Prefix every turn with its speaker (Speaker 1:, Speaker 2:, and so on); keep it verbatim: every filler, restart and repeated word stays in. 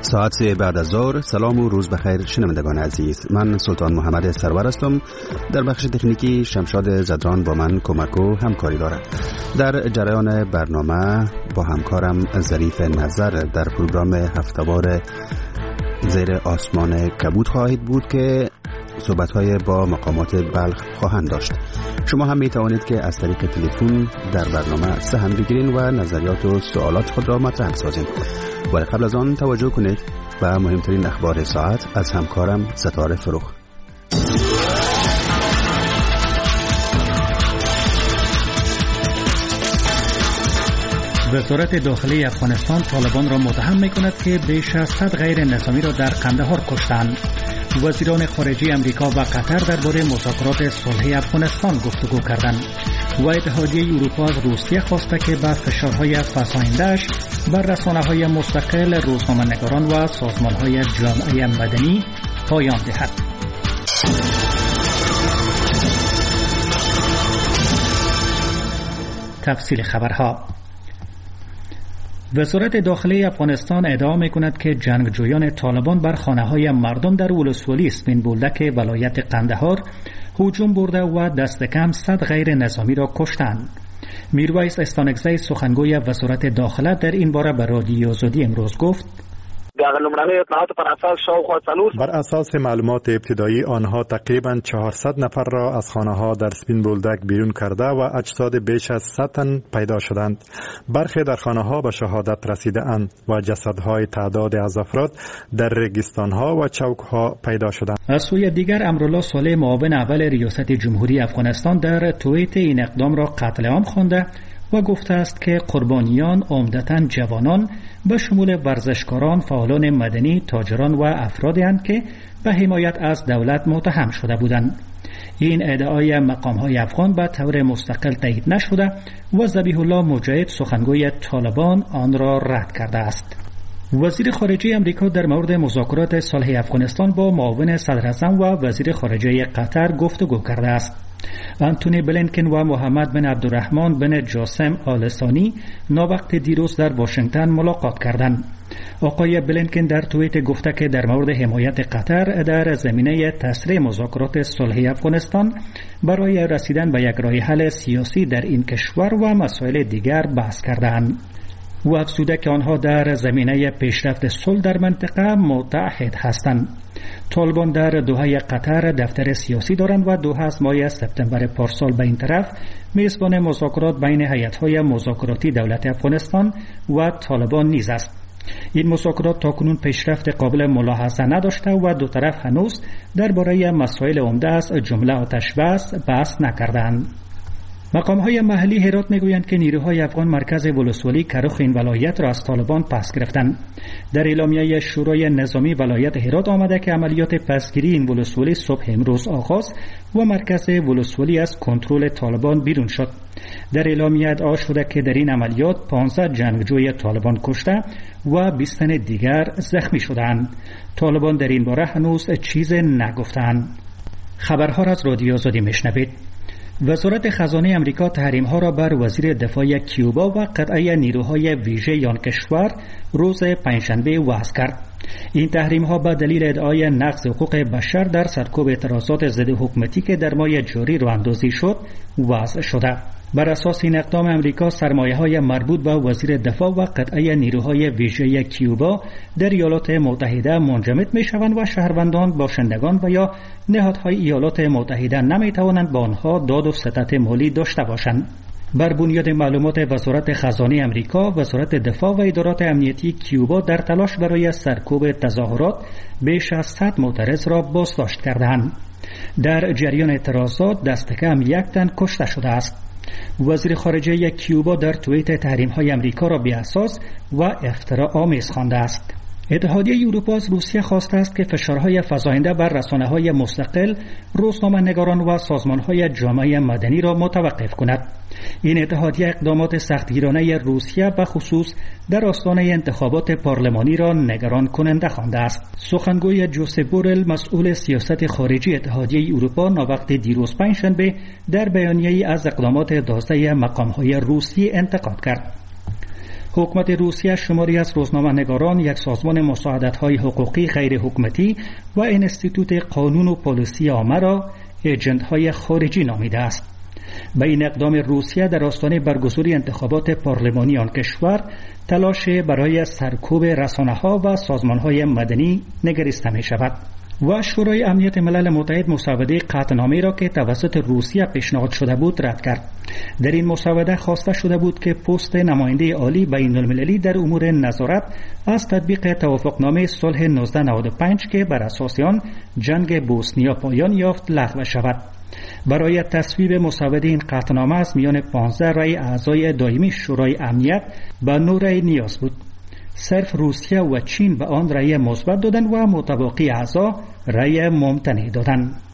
Speaker 1: ساعت بعد از ظهر. سلام و روز بخیر شنوندگان عزیز، من سلطان محمد سرور هستم. در بخش تکنیکی شمشاد زدران با من کمک و همکاری دارد. در جریان برنامه با همکارم ظریف نظر در پروگرام هفته‌وار زیر آسمان کبود خواهید بود که صحبت‌های با مقامات بلخ خواهند داشت. شما هم می توانید که از طریق تلفن در برنامه سهم بگیرید و نظریات و سوالات خود را مطرح سازید. ولی قبل از آن توجه کنید به مهمترین اخبار ساعت از همکارم ستاره فروخ.
Speaker 2: وزارت داخلی افغانستان طالبان را متهم می‌کند که بیش از صد غیر نظامی را در قندهار کشتند. وزیران خارجه امریکا و قطر درباره مذاکرات صلح افغانستان گفتگو کردند و اتحادیه اروپا از روسیه خواسته که بر فشارهای فزاینده‌اش بر رسانه‌های مستقل، روزنامه‌نگاران و سازمان‌های جامعه مدنی پایان دهد. تفصیل خبرها. وزارت داخلی افغانستان ادعا می‌کند که جنگجویان طالبان بر خانه‌های مردم در ولسوالی اسپین بولدک ولایت قندهار هجوم برده و دست کم صد غیر نظامی را کشتند. میرویس استانکزی سخنگوی وزارت داخله در این باره به رادیو آزادی امروز گفت:
Speaker 3: بر اساس معلومات ابتدایی آنها تقریباً چهارصد نفر را از خانه‌ها در سپین بولدک بیرون کرده و اجساد بیش از صد تن پیدا شدند. برخی در خانه‌ها به شهادت رسیده اند و جسدهای تعداد از افراد در ریگستان‌ها و چوک‌ها پیدا شدند.
Speaker 2: از سوی دیگر امرالله صالح معاون اول ریاست جمهوری افغانستان در توییت این اقدام را قتل عام خوانده و گفته است که قربانیان عمدتاً جوانان به شمول ورزشکاران، فعالان مدنی، تاجران و افرادی اند که به حمایت از دولت متهم شده بودند. این ادعای مقام‌های افغان به طور مستقل تایید نشده و ذبیح الله مجاهد سخنگوی طالبان آن را رد کرده است. وزیر خارجه امریکا در مورد مذاکرات صلح افغانستان با معاون صدر اعظم و وزیر خارجه قطر گفتگو کرده است. انتونی بلینکن و محمد بن عبدالرحمن بن جاسم آل ثانی ناوقت دیروز در واشنگتن ملاقات کردند. آقای بلینکن در توییت گفته که در مورد حمایت قطر در زمینه تسریع مذاکرات صلح افغانستان برای رسیدن به یک راه حل سیاسی در این کشور و مسائل دیگر بحث کردند. و افزوده که آنها در زمینه پیشرفت صلح در منطقه متحد هستند. طالبان در دوحه قطر دفتر سیاسی دارند و دوحه از ماه سپتامبر پارسال به این طرف میزبان مذاکرات بین هیئت‌های مذاکراتی دولت افغانستان و طالبان نیز است. این مذاکرات تاکنون پیشرفت قابل ملاحظه نداشته و دو طرف هنوز درباره مسائل عمده از جمله آتش بس بحث نکردند. مقام‌های محلی هرات میگویند که نیروهای افغان مرکز ولسوالی کرخ این ولایت را از طالبان پس گرفتند. در اعلامیه شورای نظامی ولایت هرات آمده که عملیات پسگیری این ولسوالی صبح امروز آغاز و مرکز ولسوالی از کنترل طالبان بیرون شد. در اعلامیه ادعا شده که در این عملیات پانزده جنگجوی طالبان کشته و بیست تن دیگر زخمی شدند. طالبان در این باره هنوز چیز نگفتند. خبرها را از رادیو آزادی میشنوید. وزارت خزانه امریکا تحریم‌ها را بر وزیر دفاع کیوبا و قطعه نیروهای ویژه آن کشور روز پنجشنبه وضع کرد. این تحریم‌ها به دلیل ادعای نقض حقوق بشر در سرکوب اعتراضات ضد حکومتی که در ماه جاری راه‌اندازی شد وضع شده. بر اساس این اقدام امریکا سرمایه‌های مربوط به وزیر دفاع و قطعه نیروهای ویژه کیوبا در ایالات متحده منجمد می‌شوند و شهروندان، باشندگان و یا نهادهای ایالات متحده نمی‌توانند با آنها داد و ستد مالی داشته باشند. بر بنیاد معلومات وزارت خزانه امریکا، وزارت دفاع و ادارات امنیتی کیوبا در تلاش برای سرکوب تظاهرات بیش از صد معترض را بازداشت کردند. در جریان اعتراضات دست کم یک تن کشته شده است. وزیر خارجه کیوبا در توییت تحریم‌های امریکا را بی‌اساس و افتراآمیز خوانده است. اتحادیه اروپا از روسیه خواسته است که فشارهای فزاینده بر رسانه‌های مستقل، روزنامه‌نگاران و سازمان‌های جامعه مدنی را متوقف کند. این اتحادیه اقدامات سختگیرانه روسیه به خصوص در آستانه انتخابات پارلمانی را نگران کننده خوانده است. سخنگوی جوزپ بورل مسئول سیاست خارجی اتحادیه اروپا ناوقت دیروز پنجشنبه در بیانیه‌ای از اقدامات داشته مقام‌های روسی انتقاد کرد. حکومت روسیه شماری از روزنامه‌نگاران، یک سازمان مساعدت‌های حقوقی غیر حکومتی و انستیتوت قانون و پلیسی عامه را ایجنت‌های خارجی نامیده است. به این اقدام روسیه در آستانه برگزاری انتخابات پارلمانی آن کشور تلاش برای سرکوب رسانه‌ها و سازمان‌های مدنی نگریسته می‌شود. و شورای امنیت ملل متحد مسوده قطعنامه را که توسط روسیه پیشنهاد شده بود رد کرد. در این مسوده خواسته شده بود که پست نماینده عالی بین المللی در امور نظارت از تطبیق توافقنامه صلح نوزده نود و پنج که بر اساس آن جنگ بوسنیا پایان یافت لغو شود. برای تصویب مسوده این قطعنامه از میان پانزده رأی اعضای دائمی شورای امنیت به نه رأی نیاز بود. صرف روسیه و چین به آن رأی مثبت دادند و متباقی اعضا رأی ممتنع دادند.